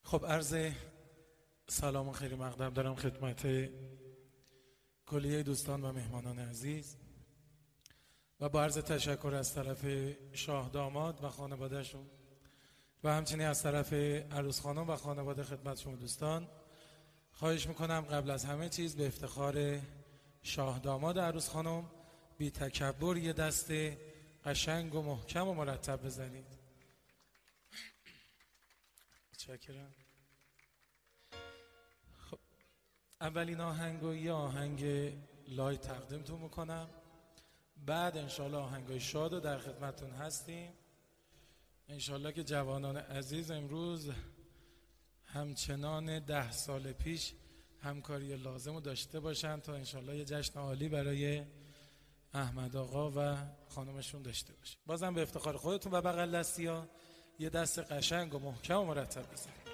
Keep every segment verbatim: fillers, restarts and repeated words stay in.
خب عرض سلام و خیر مقدم دارم خدمت کلیه دوستان و مهمانان عزیز و با عرض تشکر از طرف شاه داماد و خانوادهشون و همچنین از طرف عروس خانم و خانواده خدمت شما دوستان خواهش میکنم قبل از همه چیز به افتخار شاه داماد عروس خانم بی تکبر یه دست قشنگ و محکم و مرتب بزنید. متشکرم. خب اولین آهنگ و یه آهنگ لایت تقدیمتون میکنم، بعد انشالله آهنگای شاد و در خدمتون هستیم. انشالله که جوانان عزیز امروز همچنان ده سال پیش همکاری لازم رو داشته باشن تا انشالله یه جشن عالی برای احمد آقا و خانمشون داشته باشیم. بازم به افتخار خودتون و بغل دستی ها یه دست قشنگ و محکم و مرتب بزنید.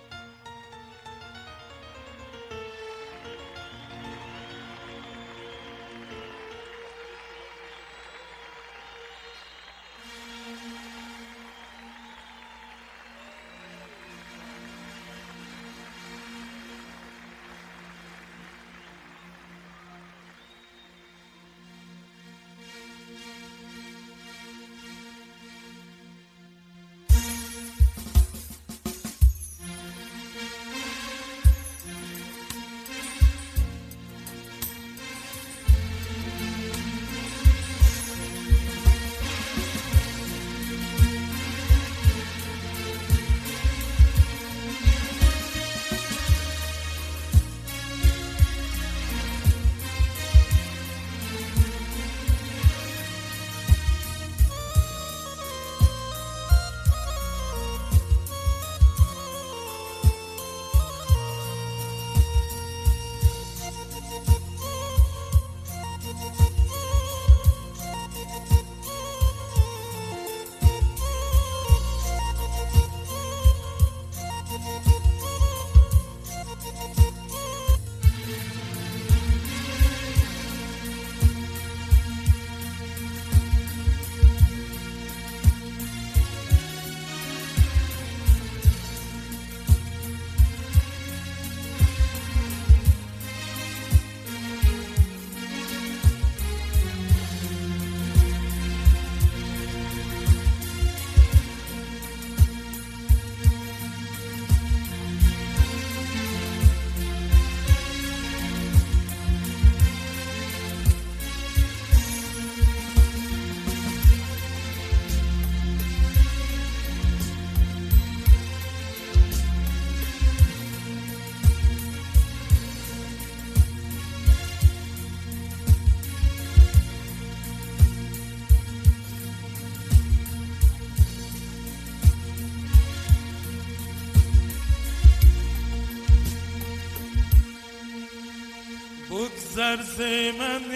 بگذر ز من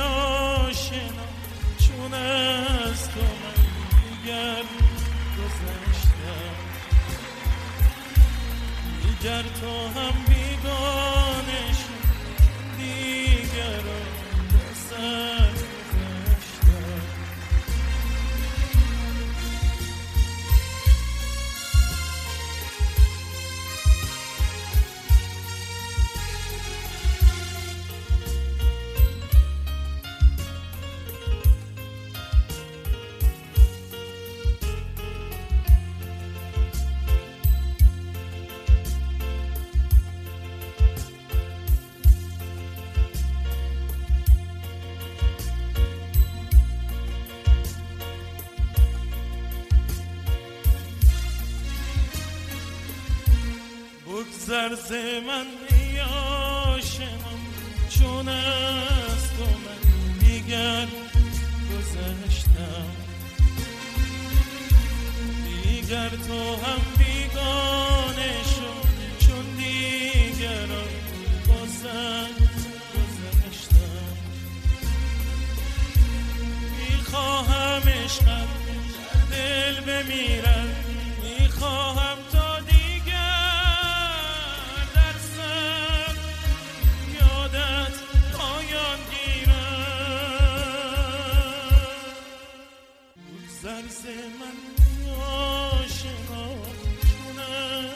آشنا چون از تو من دیگر گذشتم، دیگر تو هم بیگانه شد، دیگر با سر گذشتم. بگذر ز من آشنا چون از تو من دیگر گذشتم، دیگر تو هم بیگانه شد چون دیگران با سر گذشتم. میخواهم عشقت در دل بمیرد، میخواهم تا بگذر ز من آشنا چون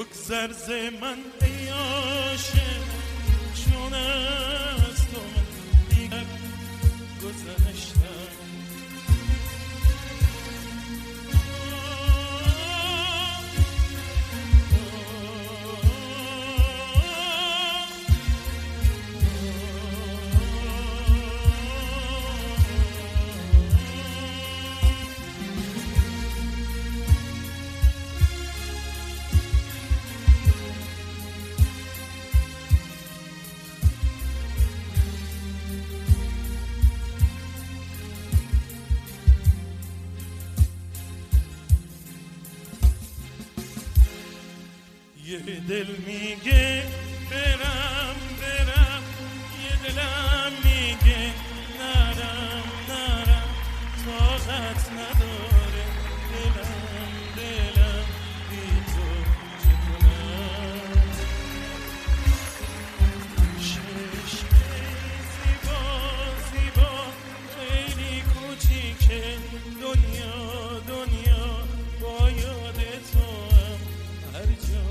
بگذر ز من ای عاشق، چون از تو من دیگر گذشتم. یه دل میگه برم برم، یه دلم میگه نرم نرم، طاقت نداره دلم دلم بی تو چکنم. چشم زیبا زیبا خیلی کوچیکه، دنیا دنیا با یاد تو هم هر جا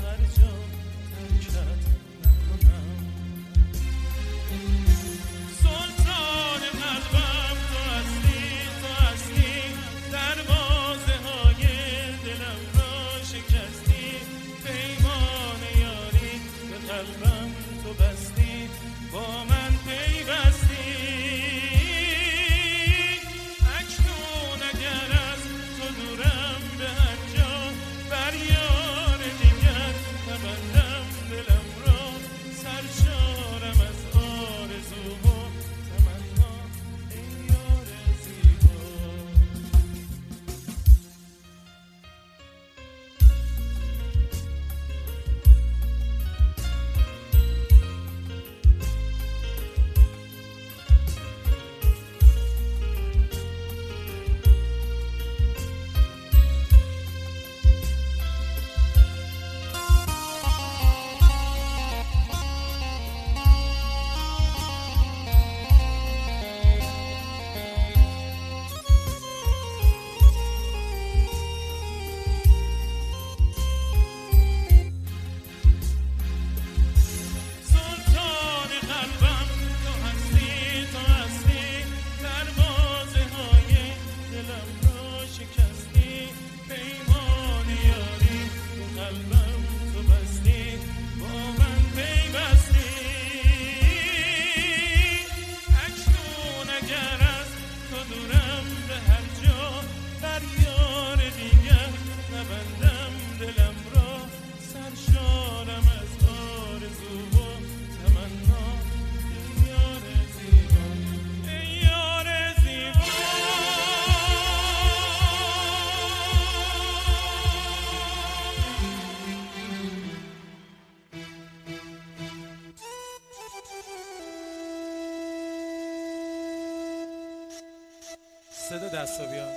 صدا دستا بیاد.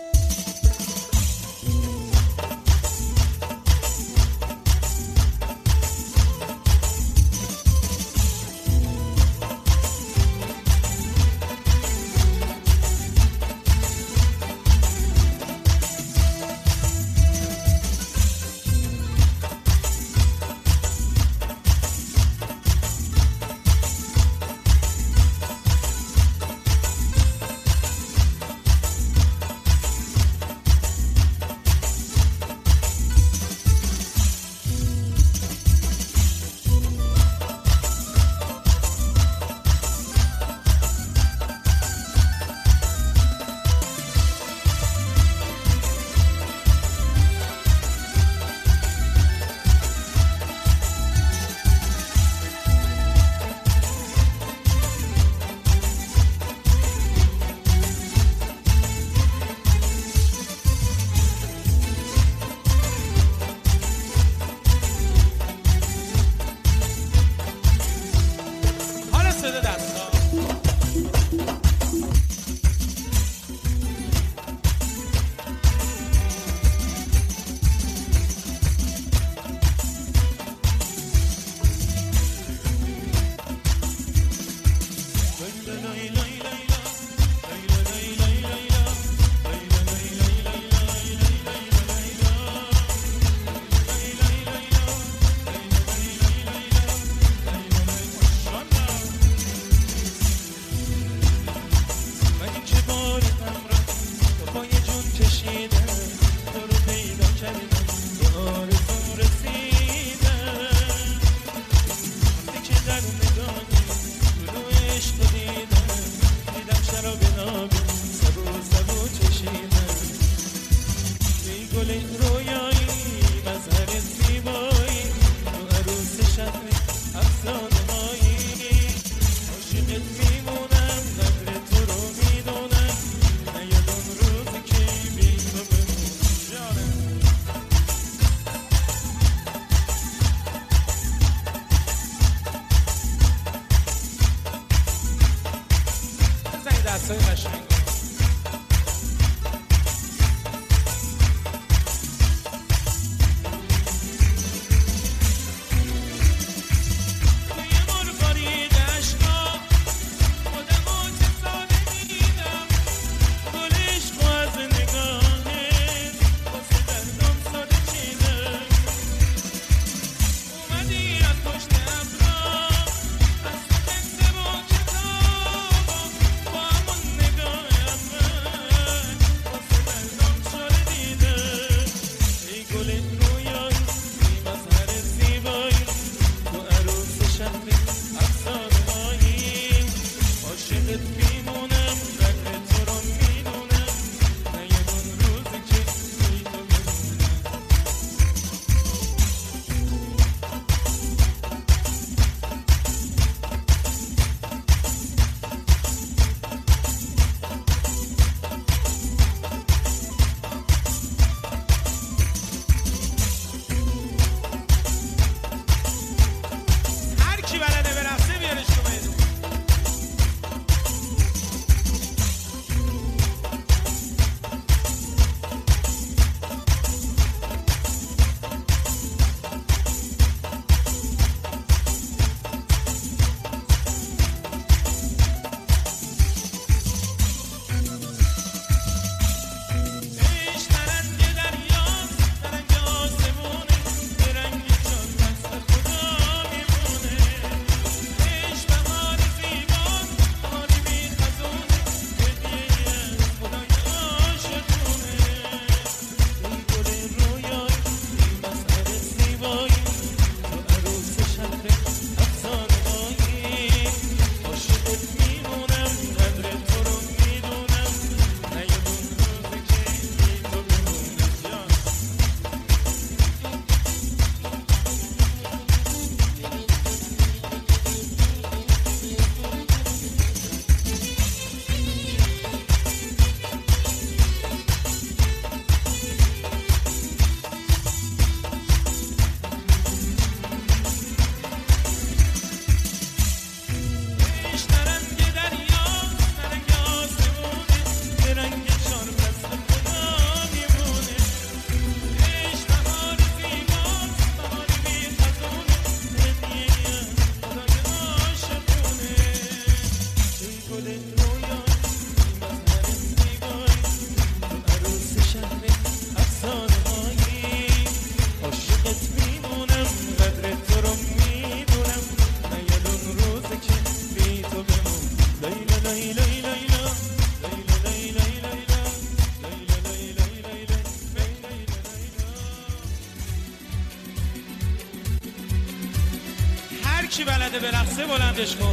چی بلده به رقصه بلندش کن.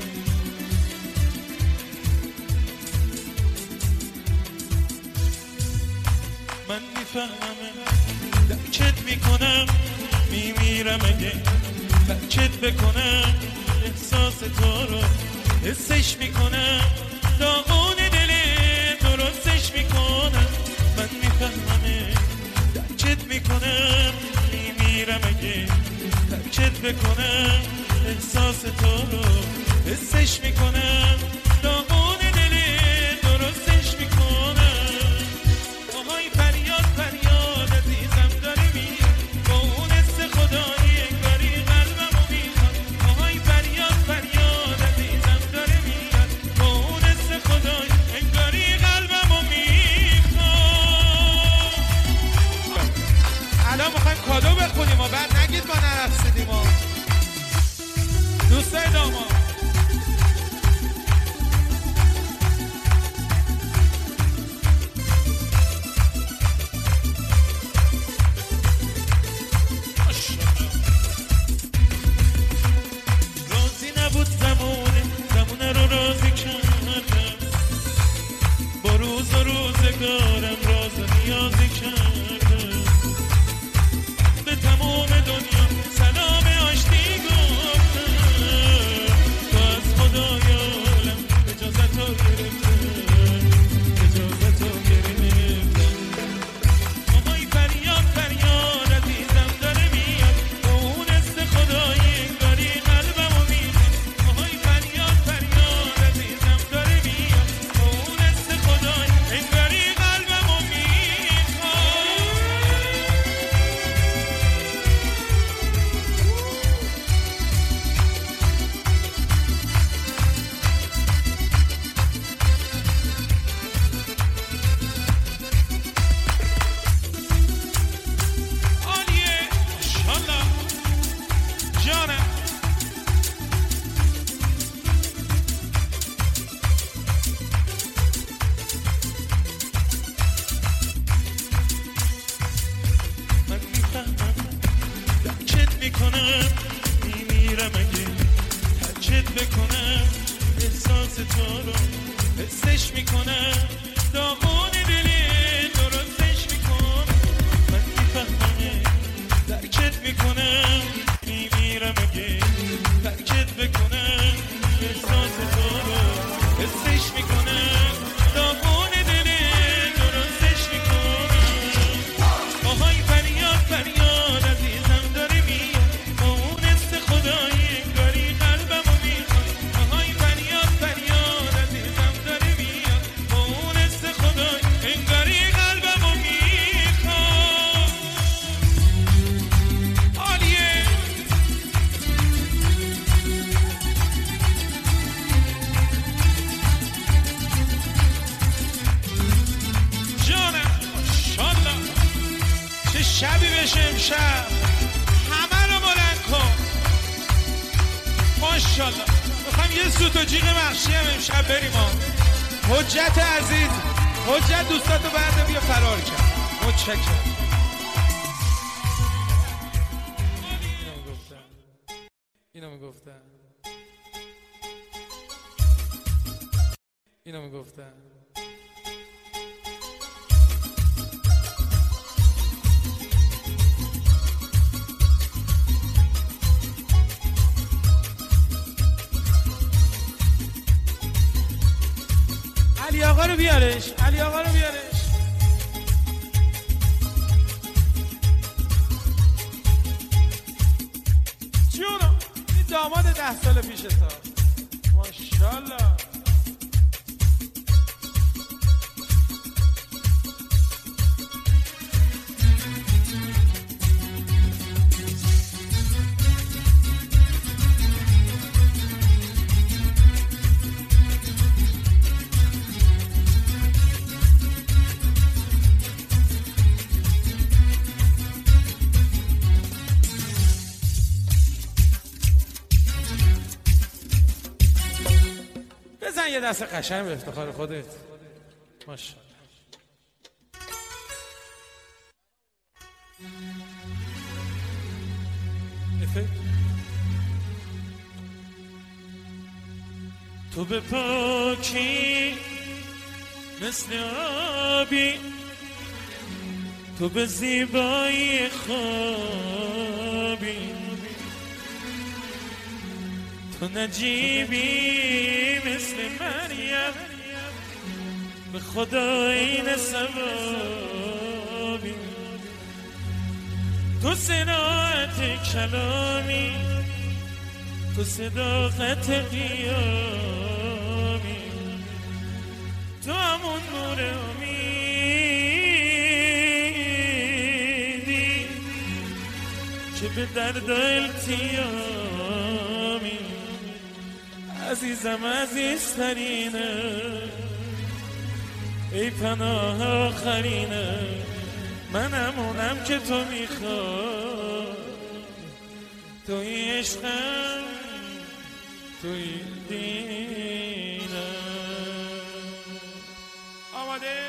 من میفهمم درکت میکنم میمیرم اگه درکت بکنم احساس تو رو حسش میکنم داغون دل درستش میکنم. من میفهمم درکت میکنم میمیرم اگه درکت بکنم احساس تو رو حسش میکنم داغون دل درستش میکنم. آهای فریاد فریاد عزیزم داره میاد با اون حس خدایی انگاری قلبمو میخواد. آهای فریاد فریاد عزیزم داره میاد با اون حس خدایی انگاری قلبمو میخواد. الان میخوایم کادو بخونیم و بعد نگید ما نرقصیدیم. دوستای داماد راضی نبود زمونه زمونه رو راضی کردم با روز و روزگارم راز و نیازی کردم به تمام دنیا سلام آشتی گفتم تو از خدایانم اجازت رو گرفتم اجازت رو گرفتم. آهای فریاد فریاد عزیزم داره میاد با اون حس خدایی انگاری قلبمو میخواد. آهای فریاد فریاد عزیزم داره میاد با اون حس خدایی انگاری قلبمو میخواد. عالیه ماشاءالله جانم. من میفهمم درکت میکنم میمیرم اگه ترکت بکنم احساس تو رو حسش میکنم داغون دلی درستش میکنم. من میفهمم درکت میکنم میمیرم اگه ترکت بکنم احساس تو رو حسش میکنم داغون دلی درستش میکنم. آهای فریاد فریاد عزیزم داره میاد با اون حس خدایی انگاری قلبمو میخواد. آهای فریاد فریاد عزیزم داره میاد با اون حس خدایی انگاری قلبمو میخواد. عالیه جانم ماشاءالله. چه شبی بشه امشب همه رو بلند کن ماشاءالله. میخوایم یه سوت و جیغ مخشی هم امشب بریم ها. حجت عزیز حجت دوستاتو برده بیا فرار کرد. متشکرم. اینو میگفتم اینو میگفتم اینو میگفتم علی آقا رو بیارش علی آقا رو بیارش. جونم این داماد ده سال پیش تا ماشاءالله. بزن یه دست قشنگ به افتخار خودت ماشاءالله. افکت تو به پاکی مثل آبی، تو به زیبایی خوابی، تو نجیبی مثل مریم، به خدا این ثوابی، تو صناعت کلامی، تو صداقت قیامی، تو همون نور امیدی که به درد التیامی. عزیزم عزیزترینه، ای پناه آخرینه، من همونم که تو میخوای، توی عشقم، توی دینم. آماده؟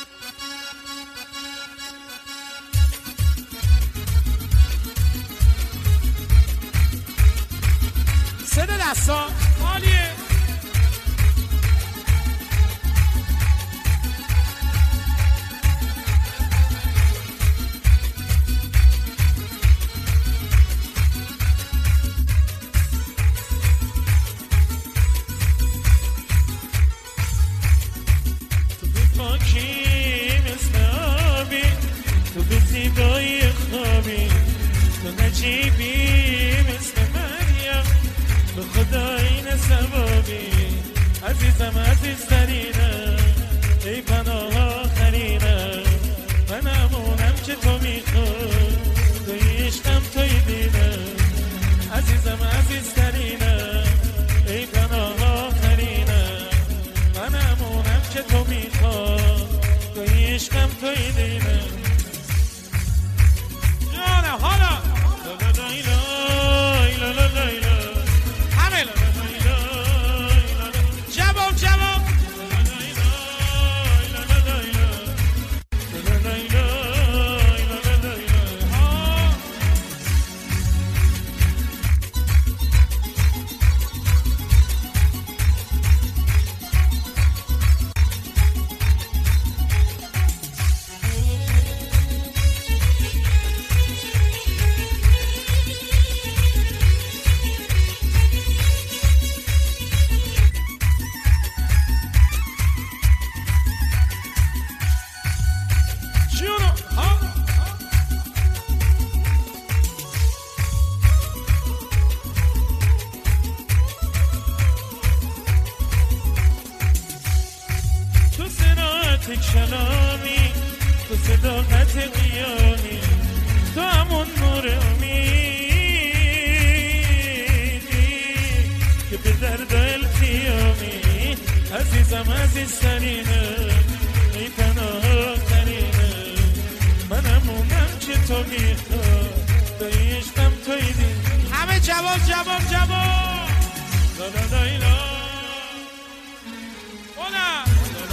صدا دستا عالیه. تو به پاکی مثل آبی، تو به زیبایی خوابی، تو نجیبی مثل مریم، به خدا این ثوابی. عزیزم عزیزترینه، ای پناه آخرینه، من همونم که تو میخوای، توی عشقم توی دینم. عزیزم عزیزترینه، ای پناه آخرینه، من همونم که تو میخوای، توی عشقم توی دینم. جانه حالا لا لا لا لا لا لا لا همه لا لا لا لا جواب جواب کلامی، تو صداقت قیامی، تو همون نور امیدی که به درد التیامی. عزیزم عزیزترینه، ای پناه آخرینه، من همونم که تو میخوای، توی عشقم توی دین. همه جواب جواب جواب لا لا لا لا اونا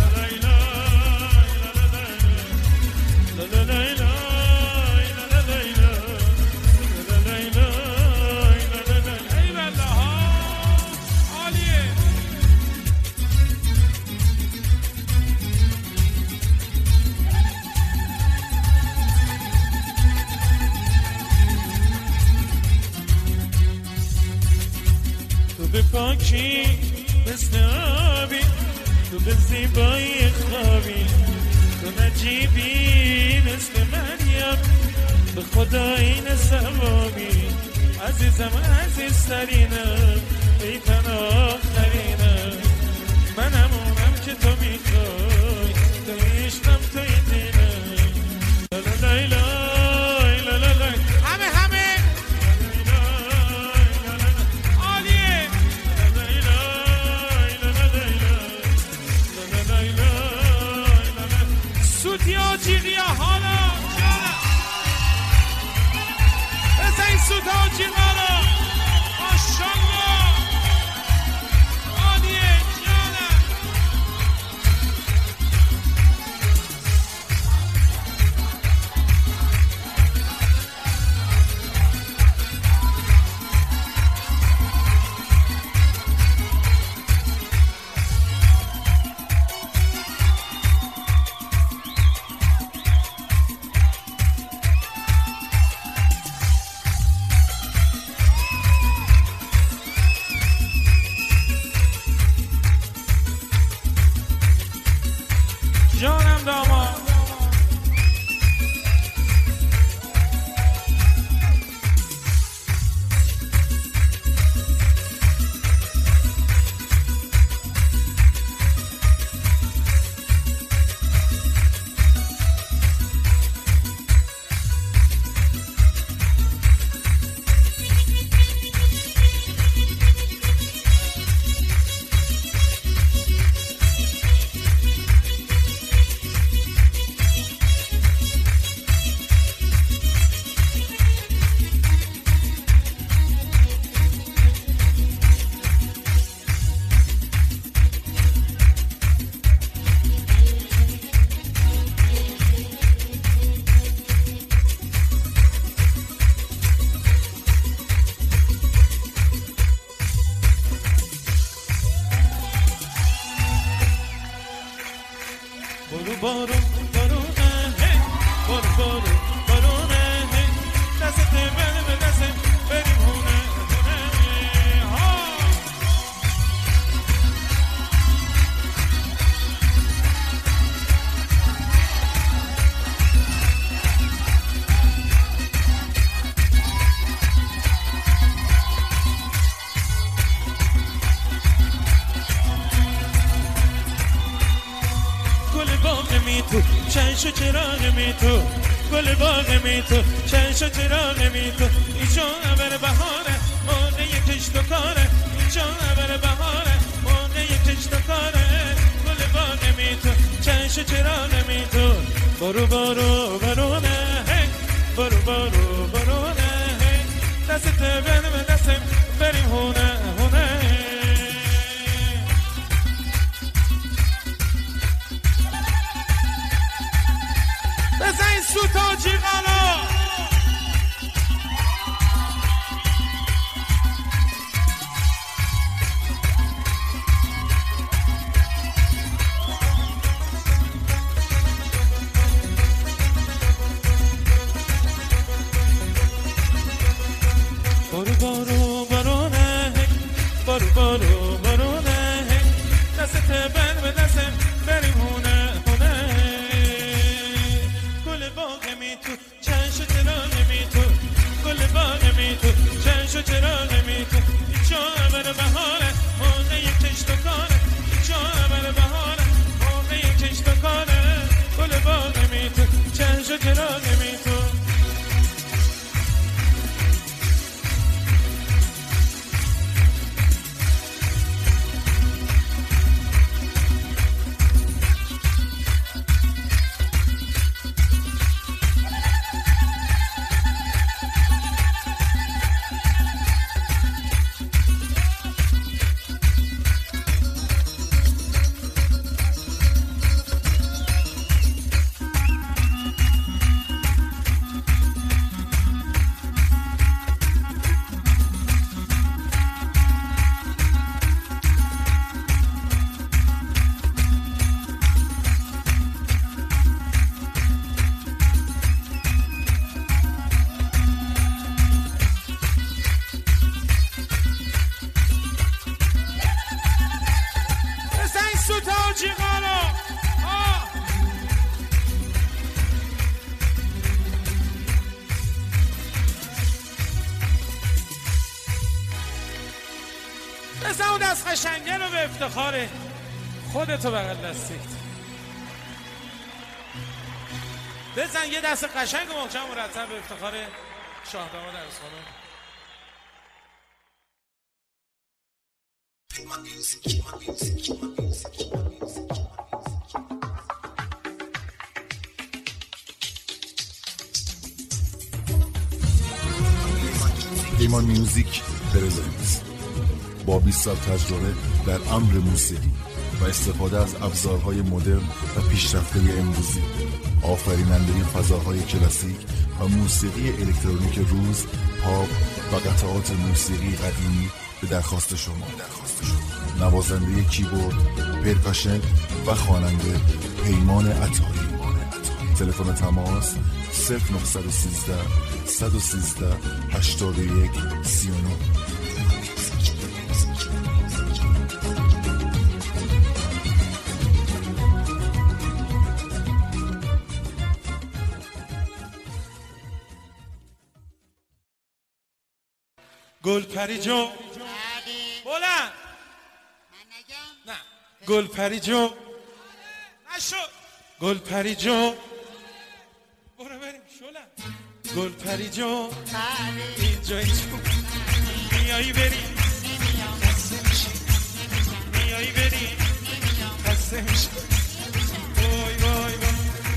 تو به پاکی مثل آبی، تو به زیبایی خوابی، تو نجیبی مثل مریم، به خدا این ثوابی. عزیزم عزیزترینم، ای پناه آخرینم، من همونم که تو میخوای، توی عشقم توی دینم. لا لا لا لا لا لا همه همه عالیه. سوتیا جیغیا حالا بزن این سوتا جیغالا ماشالله عالیه جانم. بارو بارونه بارو بارو بارونه دست بریم به دست بریم هونه هونه ها تو چنش و چراغ می تو گل باغ می تو چنش و چراغ می تو اینجا اول بهاره موقع کشت و کاره اینجا اول بهاره موقع کشت و کاره گل باغ می تو چنش و چراغ می تو برو برو برونه برو برو برونه دست بریم دست بریم هونه هونه بزن سوتا جیغانا برو برو برونه برو برو برونه دست بر به دست بریم هونه هونه گل باغ می تو چنش و چراغ می تو گل باغ می تو چنش و چراغ می تو اینجا اول بهاره موقع کشت و کاره اینجا اول بهاره موقع کشت و کاره گل باغ می تو چنش و چراغ می تو بزن اون دست قشنگه رو به افتخار خودتو بغل دستید بزن یه دست قشنگ و محکم مرتب به افتخار شاهداماد عروس خانم پیمان میوزیک پرزنس با بیست سال تجربه در امر موسیقی و استفاده از ابزارهای مدرن و پیشرفته امروزی، آفریننده فضاهای کلاسیک و موسیقی الکترونیک روز، پاپ و قطعات موسیقی قدیمی به درخواست شما. درخواست شما. نوازنده کیبورد، پرکاشن و خواننده پیمان عطاری. تلفن تماس صفر نه یک سه صد و سیزده هشتاد و یک سی و نه. گلپری جو بلند نه گلپری جو نشد گلپری جو برو بریم شلم گلپری جو اینجا اینجا میایی بریم خسته میشی میایی بریم خسته میشی وای وای وای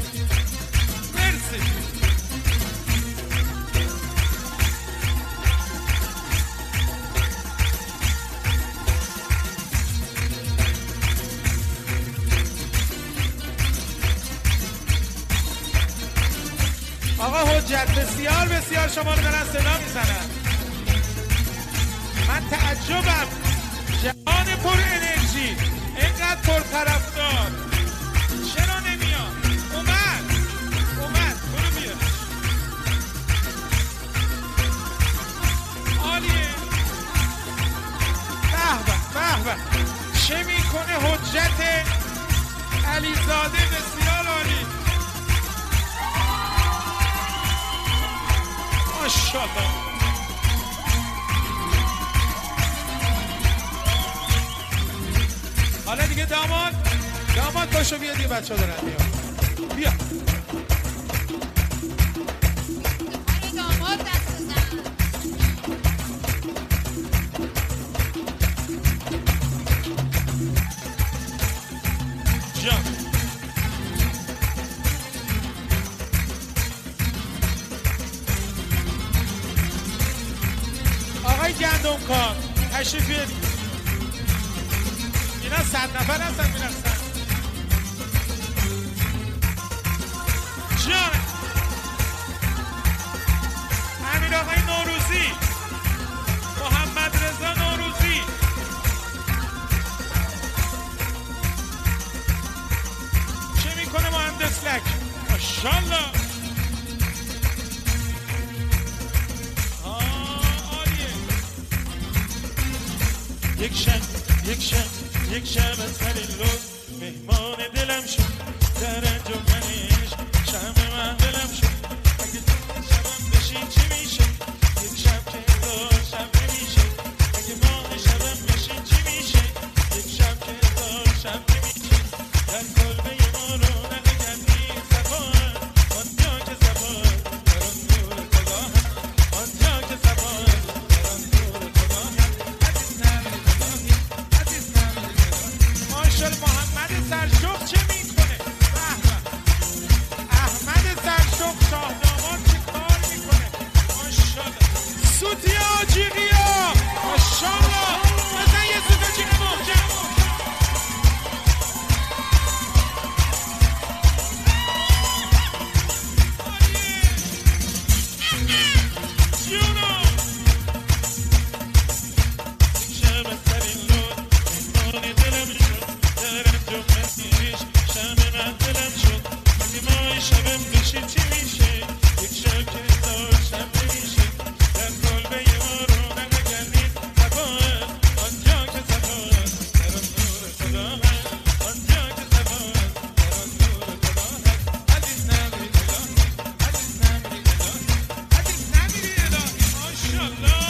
مرسی آقا حجت بسیار بسیار شما رو دارن صدا میزنن من تعجبم جهان پر انرژی اینقدر پر طرفدار چرا نمیاد به چه میکنه حجت علیزاده، بسیار عالی، ماشاءالله. حالا دیگه داماد داماد باشو بیا دیگه، بچه ها دارن بیا بیا داماد دست بزن. جان آقای گندم کار تشریف بیارید. اینا صد نفر هستن میرفتن. جان امیر آقای نوروزی، محمد رضا نوروزی، چه میکنه مهندس لک، ماشاءالله. یک شب یک شب یک شب از هر این روز مهمان دلم شد، در انجمنش شب من دلم شد. اگه تو شبم بشین چی میشه؟ یک شب که هزار شب نمیشه. اگه ماه شبم بشین چی میشه؟ یک شب که هزار شب نمیشه. در کلبه ما رو نگردی صفا، آنجا که صفا در آن نور خدا هست، آنجا که صفا در آن نور خدا هست. ماشاءالله. محمد سرشوق چه میکنه؟ احمد سرشوق شاهدامان چه کار میکنه؟ ماشاءالله. سوتی آجیقیا، ماشاءالله. بزن یه سوت آجیق محکم. جونو یک شب از سر این لون مهمان دلم شد، در انجمنش شب من دلم شد. اگه ماه شبم بشین چی میشه؟ یک شب که هزار شب نمیشه. در کلبه ما رو نگردید صفا، آنجا که صفا در آن نور خدا هست، آنجا که صفا در آن نور خدا هست. عزیز نمیری الهی، عزیز نمیری الهی، عزیز نمیری الهی. ماشاءالله.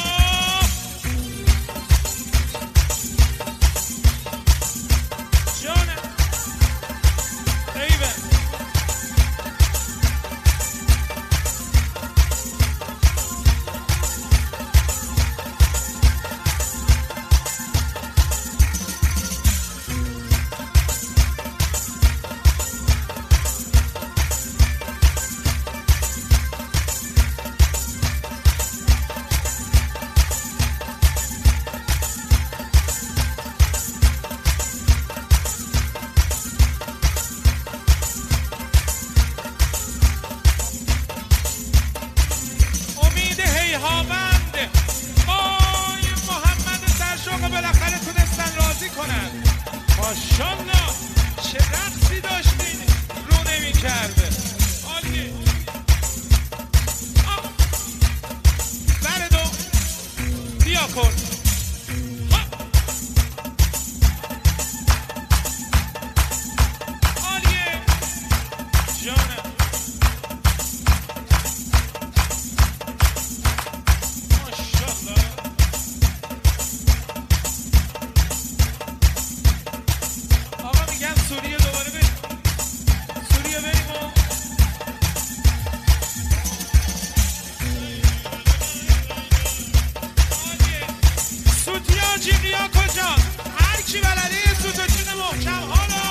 جانم ایوه امید هیهامند، آی محمد سرشوق بالاخره تونستن راضی کنن. ماشاءالله چه رقصی داشتین، رو نمی کرده. عالیه. بردو بیا کن. عالیه. جانم ماشاءالله. آقا میگن سوریه دوباره بریم، سوریه بریم و عالیه. سوتی آجیقیا کجا؟ هر کی بلده یه سوت و جون محکم. حالا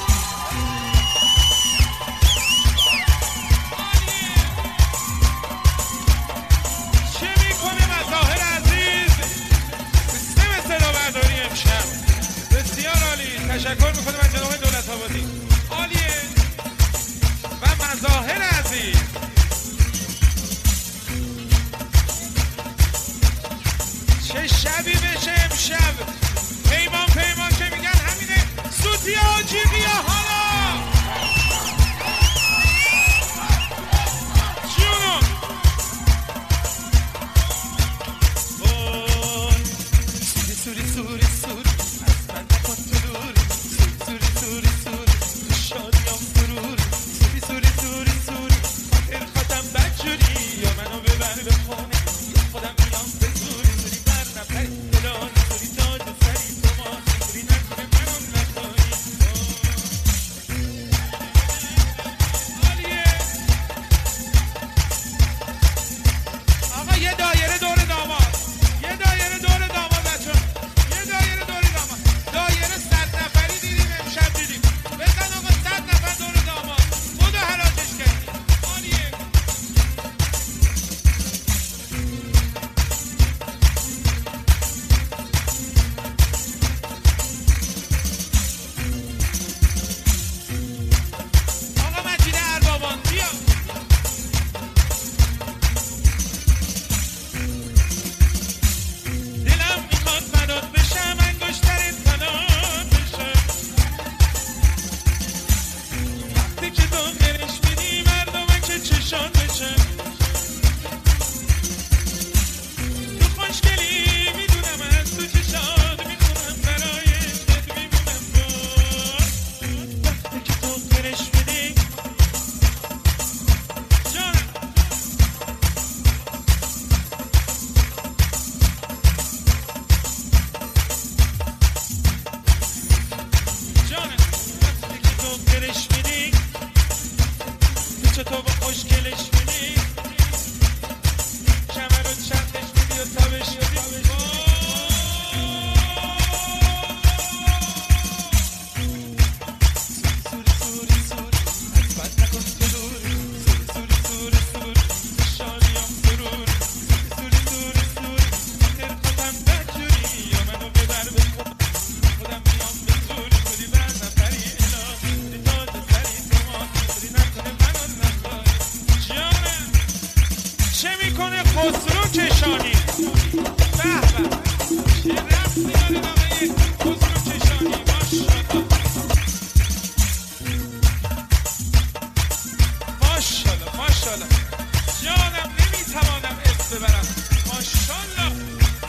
چه میکنه مظاهر عزیز؟ سیستم صدا برداری امشب بسیار عالی. تشکر میکنم از جناب دولت آبادی. عالیه. و مظاهر عزیز چه شبی بشه امشب. پیمان پیمان که میگن همینه. سوتی آجیقیا. حالا جونم وای. سوری سوری سوری سوری از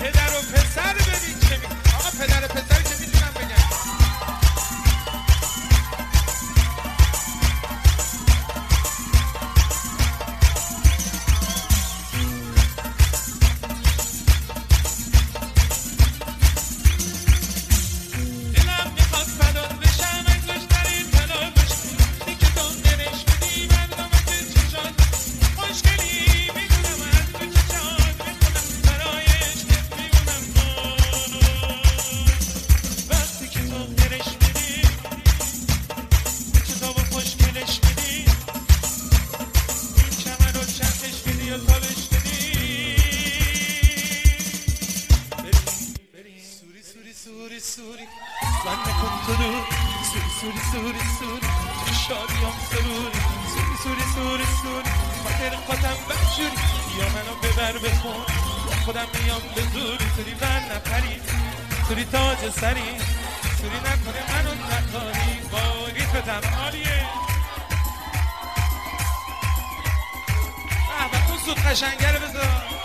پدر و پسر ببین چه می آقا پدر و پسر چه میتونم بگم سوری سوری من نکن تو دور سوری سوری سوری سوری تو شادیام سروری سوری سوری سوری سوری من در خودم بجوری یا منو ببر بخون خودم میام به زوری سوری بر نپری سوری تاج سری سوری نکنه منو نکاری باقی فتم عالیه احبه اون سود قشنگه رو بذار